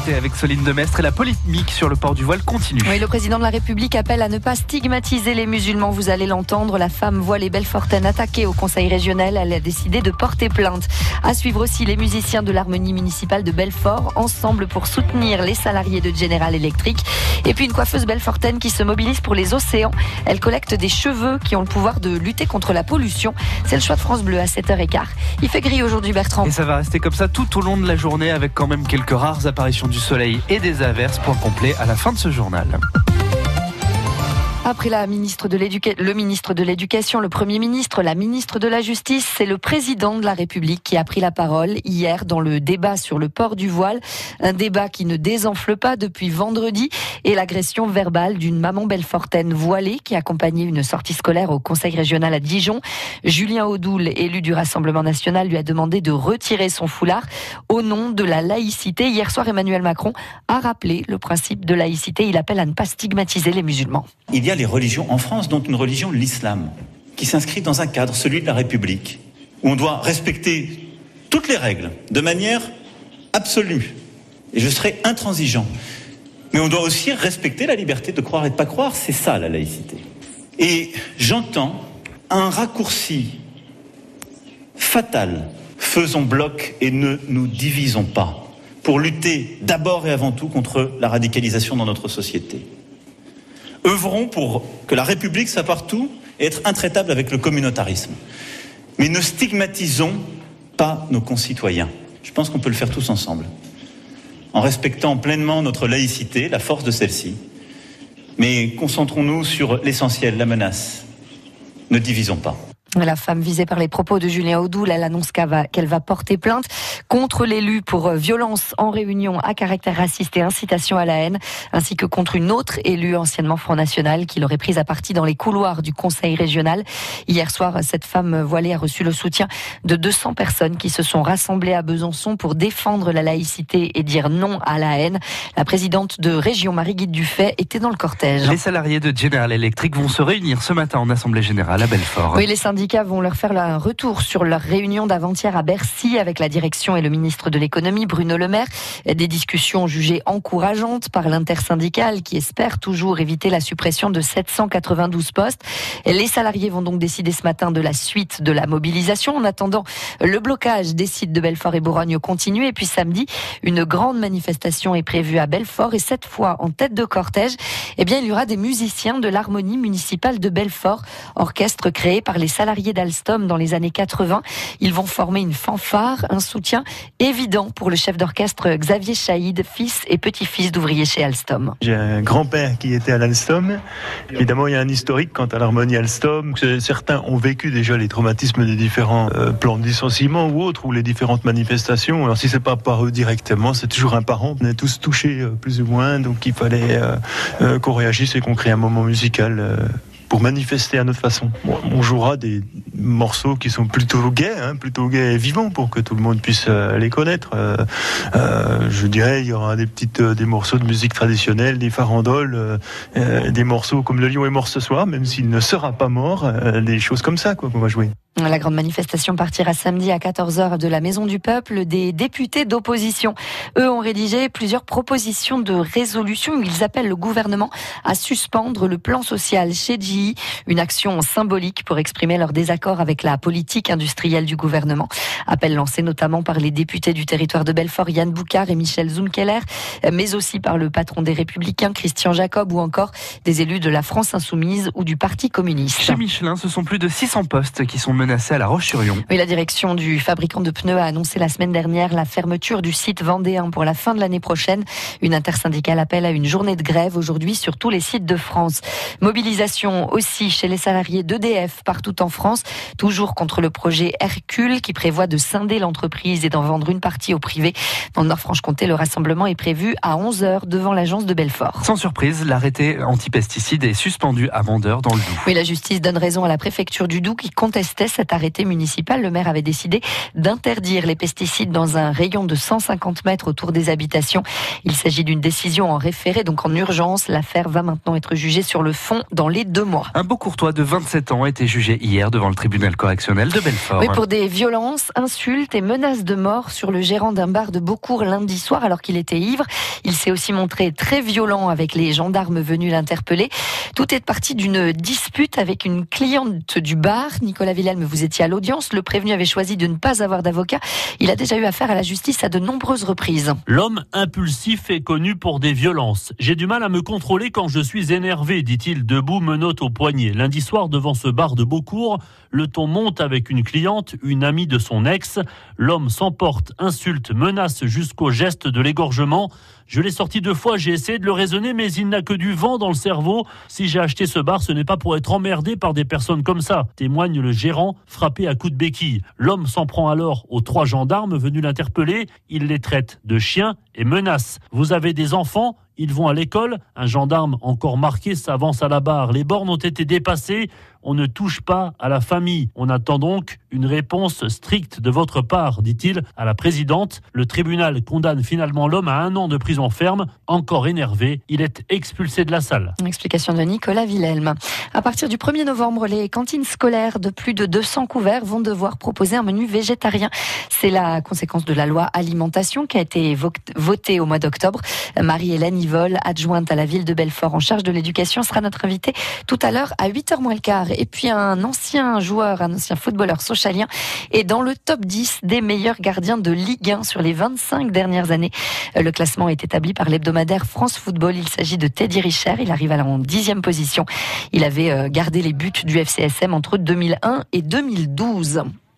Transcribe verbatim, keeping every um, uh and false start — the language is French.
l'actualité avec Soline Demestre et la polémique sur le port du voile continue. Oui, le président de la République appelle à ne pas stigmatiser les musulmans. Vous allez l'entendre, la femme voilée belfortaine attaquée au conseil régional. Elle a décidé de porter plainte. À suivre aussi les musiciens de l'harmonie municipale de Belfort, ensemble pour soutenir les salariés de General Electric. Et puis une coiffeuse belfortaine qui se mobilise pour les océans. Elle collecte des cheveux qui ont le pouvoir de lutter contre la pollution. C'est le choix de France Bleu à sept heures quinze. Il fait gris aujourd'hui, Bertrand. Et ça va rester comme ça tout au long de la journée avec quand même quelques rares apparitions du soleil et des averses. Point complet à la fin de ce journal. Après la ministre de l'éducation, le ministre de l'Éducation, le Premier ministre, la ministre de la Justice, c'est le président de la République qui a pris la parole hier dans le débat sur le port du voile. Un débat qui ne désenfle pas depuis vendredi et l'agression verbale d'une maman belfortaine voilée qui accompagnait une sortie scolaire au conseil régional à Dijon. Julien Audoul, élu du Rassemblement national, lui a demandé de retirer son foulard au nom de la laïcité. Hier soir, Emmanuel Macron a rappelé le principe de laïcité. Il appelle à ne pas stigmatiser les musulmans. Il y a les religions en France, dont une religion, l'islam, qui s'inscrit dans un cadre, celui de la République, où on doit respecter toutes les règles de manière absolue. Et je serai intransigeant. Mais on doit aussi respecter la liberté de croire et de ne pas croire. C'est ça, la laïcité. Et j'entends un raccourci fatal. Faisons bloc et ne nous divisons pas pour lutter d'abord et avant tout contre la radicalisation dans notre société. Œuvrons pour que la République soit partout et être intraitable avec le communautarisme. Mais ne stigmatisons pas nos concitoyens. Je pense qu'on peut le faire tous ensemble, en respectant pleinement notre laïcité, la force de celle-ci. Mais concentrons-nous sur l'essentiel, la menace. Ne divisons pas. La femme visée par les propos de Julien Audoul, elle annonce qu'elle va, qu'elle va porter plainte contre l'élu pour violence en réunion à caractère raciste et incitation à la haine, ainsi que contre une autre élue anciennement Front National qui l'aurait prise à partie dans les couloirs du conseil régional. Hier soir, cette femme voilée a reçu le soutien de deux cents personnes qui se sont rassemblées à Besançon pour défendre la laïcité et dire non à la haine. La présidente de région, Marie-Guide Dufay, était dans le cortège. Les salariés de General Electric vont se réunir ce matin en assemblée générale à Belfort. Oui, les syndicats Les syndicats vont leur faire un retour sur leur réunion d'avant-hier à Bercy avec la direction et le ministre de l'économie, Bruno Le Maire. Des discussions jugées encourageantes par l'intersyndicale qui espère toujours éviter la suppression de sept cent quatre-vingt-douze postes. Les salariés vont donc décider ce matin de la suite de la mobilisation. En attendant, le blocage des sites de Belfort et Bourogne continue. Et puis samedi, une grande manifestation est prévue à Belfort. Et cette fois, en tête de cortège, eh bien, il y aura des musiciens de l'harmonie municipale de Belfort, orchestre créé par les salariés d'Alstom dans les années quatre-vingts. Ils vont former une fanfare, un soutien évident pour le chef d'orchestre Xavier Chaïd, fils et petit-fils d'ouvriers chez Alstom. J'ai un grand-père qui était à l'Alstom. Évidemment, il y a un historique quant à l'harmonie Alstom. Certains ont vécu déjà les traumatismes des différents euh, plans de licenciement ou autres, ou les différentes manifestations. Alors si c'est pas par eux directement, c'est toujours un parent. On est tous touchés, euh, plus ou moins, donc il fallait euh, euh, qu'on réagisse et qu'on crée un moment musical euh, pour manifester à notre façon. Bon, on jouera des morceaux qui sont plutôt gais, hein, plutôt gais et vivants pour que tout le monde puisse euh, les connaître. Euh, euh, je dirais, il y aura des petites, euh, des morceaux de musique traditionnelle, des farandoles, euh, euh, des morceaux comme Le Lion est mort ce soir, même s'il ne sera pas mort, euh, des choses comme ça, quoi, qu'on va jouer. La grande manifestation partira samedi à quatorze heures de la Maison du Peuple. Des députés d'opposition, eux, ont rédigé plusieurs propositions de résolution. Ils appellent le gouvernement à suspendre le plan social chez G I, une action symbolique pour exprimer leur désaccord avec la politique industrielle du gouvernement. Appel lancé notamment par les députés du territoire de Belfort, Yann Boucard et Michel Zunkeller, mais aussi par le patron des Républicains, Christian Jacob, ou encore des élus de la France Insoumise ou du Parti communiste. Chez Michelin, ce sont plus de six cents postes qui sont menacé à La Roche-sur-Yon. Oui, la direction du fabricant de pneus a annoncé la semaine dernière la fermeture du site vendéen pour la fin de l'année prochaine. Une intersyndicale appelle à une journée de grève aujourd'hui sur tous les sites de France. Mobilisation aussi chez les salariés d'E D F partout en France, toujours contre le projet Hercule qui prévoit de scinder l'entreprise et d'en vendre une partie au privé. Dans le Nord-Franche-Comté, le rassemblement est prévu à onze heures devant l'agence de Belfort. Sans surprise, l'arrêté anti-pesticides est suspendu à Vendeur dans le Doubs. Oui, la justice donne raison à la préfecture du Doubs qui contestait cet arrêté municipal, le maire avait décidé d'interdire les pesticides dans un rayon de cent cinquante mètres autour des habitations. Il s'agit d'une décision en référé, donc en urgence. L'affaire va maintenant être jugée sur le fond dans les deux mois. Un Beaucourtois de vingt-sept ans a été jugé hier devant le tribunal correctionnel de Belfort. Oui, pour des violences, insultes et menaces de mort sur le gérant d'un bar de Beaucourt lundi soir alors qu'il était ivre. Il s'est aussi montré très violent avec les gendarmes venus l'interpeller. Tout est parti d'une dispute avec une cliente du bar. Nicolas Villelme, vous étiez à l'audience. Le prévenu avait choisi de ne pas avoir d'avocat. Il a déjà eu affaire à la justice à de nombreuses reprises. L'homme impulsif est connu pour des violences. J'ai du mal à me contrôler quand je suis énervé, dit-il debout, menottes au poignet. Lundi soir, devant ce bar de Beaucourt, le ton monte avec une cliente, une amie de son ex. L'homme s'emporte, insulte, menace jusqu'au geste de l'égorgement. Je l'ai sorti deux fois, j'ai essayé de le raisonner, mais il n'a que du vent dans le cerveau. Si j'ai acheté ce bar, ce n'est pas pour être emmerdé par des personnes comme ça, témoigne le gérant, frappé à coups de béquille. L'homme s'en prend alors aux trois gendarmes venus l'interpeller. Il les traite de chiens et menace. Vous avez des enfants ? Ils vont à l'école. Un gendarme encore marqué s'avance à la barre. Les bornes ont été dépassées. On ne touche pas à la famille. On attend donc une réponse stricte de votre part, dit-il à la présidente. Le tribunal condamne finalement l'homme à un an de prison ferme. Encore énervé, il est expulsé de la salle. Une explication de Nicolas Villelme. À partir du premier novembre, les cantines scolaires de plus de deux cents couverts vont devoir proposer un menu végétarien. C'est la conséquence de la loi alimentation qui a été votée au mois d'octobre. Marie-Hélène Yvol, adjointe à la ville de Belfort en charge de l'éducation, sera notre invitée tout à l'heure à huit heures moins le quart. Et puis un ancien joueur, un ancien footballeur sochalien est dans le top dix des meilleurs gardiens de Ligue un sur les vingt-cinq dernières années. Le classement est établi par l'hebdomadaire France Football. Il s'agit de Teddy Richer. Il arrive à la dixième position. Il avait gardé les buts du F C S M entre deux mille un et deux mille douze.